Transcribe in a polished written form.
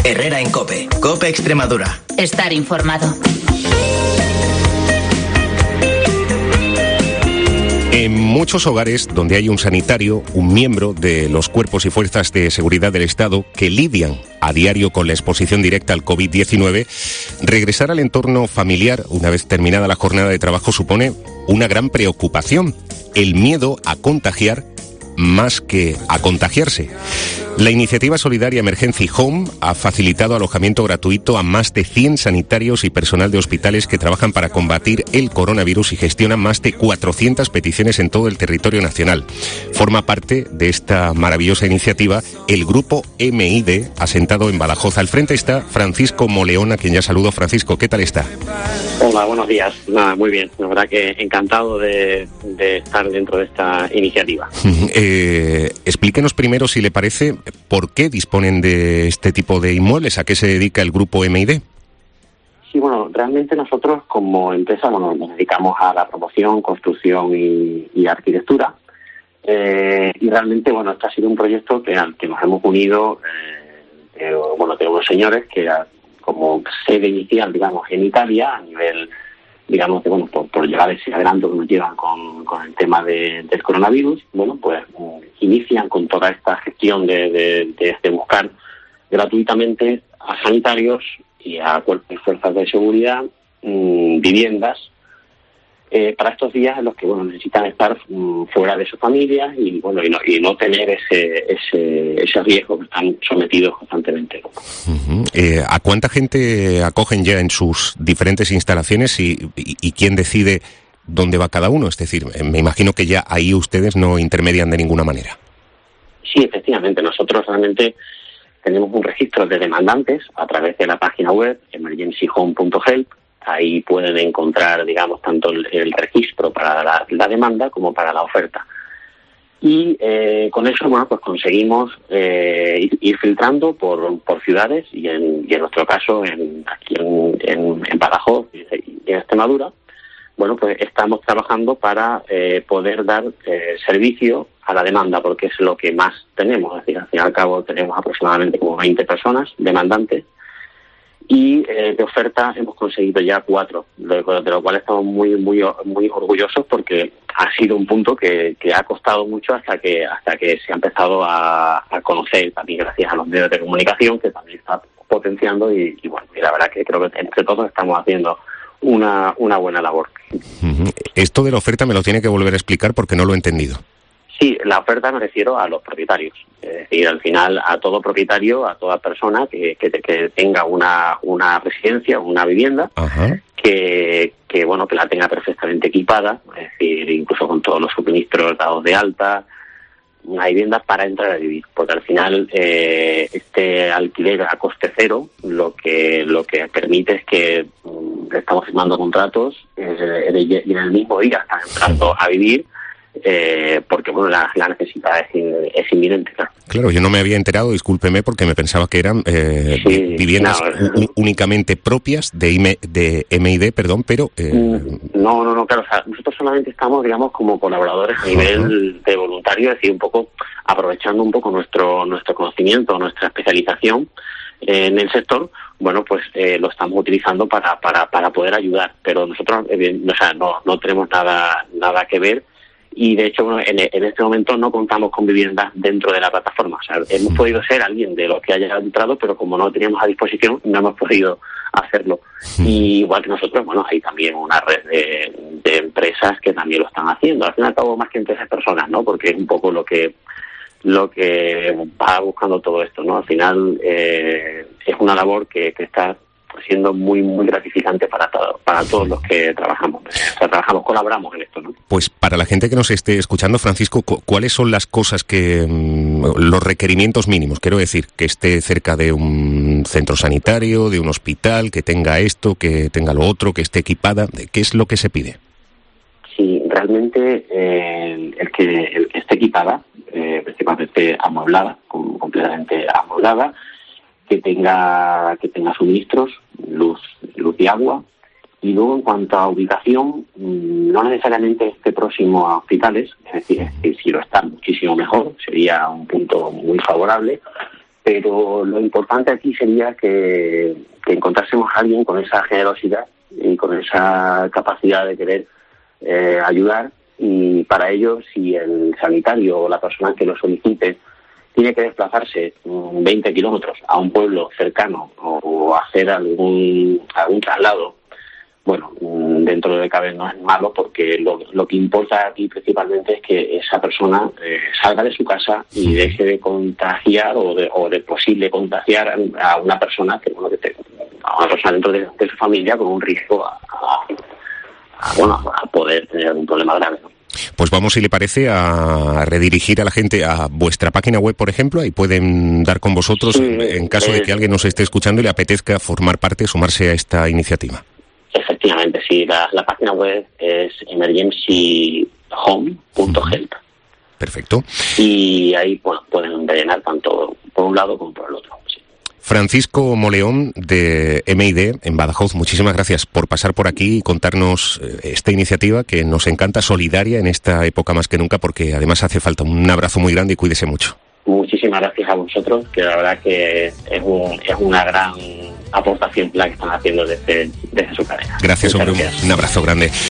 Herrera en COPE. COPE Extremadura. Estar informado. En muchos hogares donde hay un sanitario, un miembro de los cuerpos y fuerzas de seguridad del Estado que lidian a diario con la exposición directa al COVID-19, regresar al entorno familiar una vez terminada la jornada de trabajo supone una gran preocupación, el miedo a contagiar más que a contagiarse. La iniciativa solidaria Emergency Home ha facilitado alojamiento gratuito a más de 100 sanitarios y personal de hospitales que trabajan para combatir el coronavirus y gestionan más de 400 peticiones en todo el territorio nacional. Forma parte de esta maravillosa iniciativa el grupo MID, asentado en Badajoz. Al frente está Francisco Moleón, a quien ya saludo. Francisco, ¿qué tal está? Hola, buenos días. Nada, muy bien. La verdad que encantado de estar dentro de esta iniciativa. Explíquenos primero, si le parece, ¿por qué disponen de este tipo de inmuebles? ¿A qué se dedica el grupo MID? Sí, bueno, realmente nosotros como empresa, nos dedicamos a la promoción, construcción y arquitectura. Y realmente, este ha sido un proyecto al que nos hemos unido, de unos señores que como sede inicial, en Italia, a nivel, por llevar ese adelanto que nos llevan con el tema del coronavirus, inician con toda esta gestión de buscar gratuitamente a sanitarios y a cuerpos y fuerzas de seguridad viviendas para estos días en los que necesitan estar fuera de sus familias y no tener ese riesgo que están sometidos constantemente. Uh-huh. ¿A cuánta gente acogen ya en sus diferentes instalaciones y quién decide dónde va cada uno? Es decir, me imagino que ya ahí ustedes no intermedian de ninguna manera. Sí, efectivamente. Nosotros realmente tenemos un registro de demandantes a través de la página web emergencyhome.help. Ahí pueden encontrar, tanto el registro para la demanda como para la oferta. Y con eso, conseguimos ir filtrando por ciudades y en nuestro caso, aquí en Badajoz y en Extremadura, estamos trabajando para poder dar servicio a la demanda, porque es lo que más tenemos. Es decir, al fin y al cabo tenemos aproximadamente como 20 personas demandantes. Y de oferta hemos conseguido ya 4, de lo cual estamos muy muy muy orgullosos, porque ha sido un punto que ha costado mucho hasta que se ha empezado a conocer, también gracias a los medios de comunicación, que también está potenciando y la verdad que creo que entre todos estamos haciendo una buena labor. Esto de la oferta me lo tiene que volver a explicar porque no lo he entendido. Sí, la oferta me refiero a los propietarios. Es decir, al final a todo propietario, a toda persona que tenga una residencia, una vivienda, que la tenga perfectamente equipada, es decir, incluso con todos los suministros dados de alta, una vivienda para entrar a vivir, porque al final este alquiler a coste cero lo que permite es que estamos firmando contratos y en el mismo día están entrando a vivir. Porque la necesidad es inminente, claro. Claro, yo no me había enterado, discúlpeme, porque me pensaba que eran viviendas únicamente propias de MID, perdón, pero... No, claro, o sea, nosotros solamente estamos, como colaboradores a nivel de voluntario, es decir, un poco aprovechando un poco nuestro conocimiento, nuestra especialización en el sector, lo estamos utilizando para poder ayudar, pero nosotros, no tenemos nada que ver. Y de hecho, en este momento no contamos con viviendas dentro de la plataforma. O sea, hemos podido ser alguien de los que haya entrado, pero como no teníamos a disposición, no hemos podido hacerlo. Y igual que nosotros, hay también una red de empresas que también lo están haciendo. Al fin y al cabo, más que empresas, personas, ¿no? Porque es un poco lo que va buscando todo esto, ¿no? Al final es una labor que está siendo muy muy gratificante para todos los que trabajamos. Colaboramos en esto, ¿no? Pues para la gente que nos esté escuchando, Francisco, ¿cuáles son las cosas los requerimientos mínimos? Quiero decir, que esté cerca de un centro sanitario, de un hospital, que tenga esto, que tenga lo otro, que esté equipada. ¿Qué es lo que se pide? Sí, realmente el que esté equipada, principalmente amueblada, completamente amueblada, que tenga suministros, luz y agua. Y luego, en cuanto a ubicación, no necesariamente esté próximo a hospitales, es decir, si lo está, muchísimo mejor, sería un punto muy favorable, Pero lo importante aquí sería que encontrásemos a alguien con esa generosidad y con esa capacidad de querer ayudar, y para ello, si el sanitario o la persona que lo solicite tiene que desplazarse 20 kilómetros a un pueblo cercano o hacer algún traslado, bueno, dentro de cabe no es malo, porque lo que importa aquí principalmente es que esa persona salga de su casa y deje de contagiar o de posible contagiar a una persona a una persona dentro de su familia, con un riesgo a poder tener algún problema grave, ¿no? Pues vamos, si le parece, a redirigir a la gente a vuestra página web, por ejemplo. Ahí pueden dar con vosotros, sí, en caso de que alguien nos esté escuchando y le apetezca formar parte, sumarse a esta iniciativa. Efectivamente, sí. La página web es emergencyhome.help. Perfecto. Y ahí pueden rellenar tanto por un lado como por el otro. Sí. Francisco Moleón, de MID en Badajoz, muchísimas gracias por pasar por aquí y contarnos esta iniciativa que nos encanta, solidaria en esta época más que nunca, porque además hace falta. Un abrazo muy grande y cuídese mucho. Muchísimas gracias a vosotros, que la verdad que es una gran aportación la que están haciendo desde su tarea. Gracias, hombre, un abrazo grande.